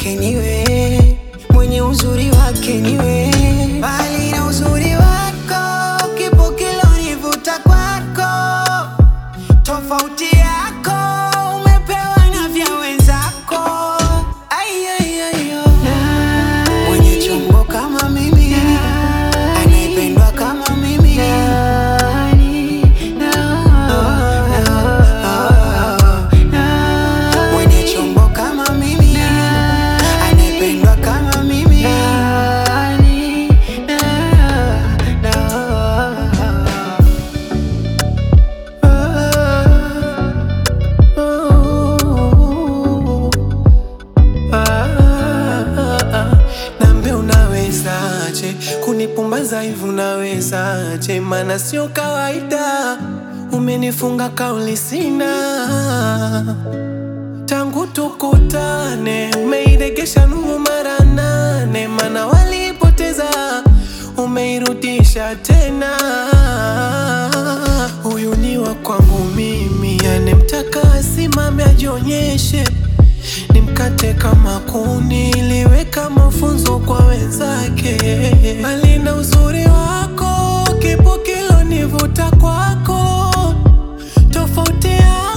wake niwe, mwenye uzuri wake niwe. Bali na uzuri wako, kipo kilonivuta kwako. Tofauti yako umepewa na vya wenzako. Mwenye chombo kama mimi, anayependwa kama mimi. Mwenye chombo kama mimi, anayependwa kama mimi. Nambe unawezaje kunipumbaza hivi, unawezaje? Maana sio kawaida, umenifunga kauli sina. Tangu tukutane umeiregesha nuru mara 8, maana walipoteza umeirudisha tena. Huyu ni wa kwangu mimi, anemtaka asimame ajionyeshe. Nimkate kama kuni, liweka mafunzo kwa wenzake. Bali na uzuri wako, kipo kilonivuta kwako. Tofauti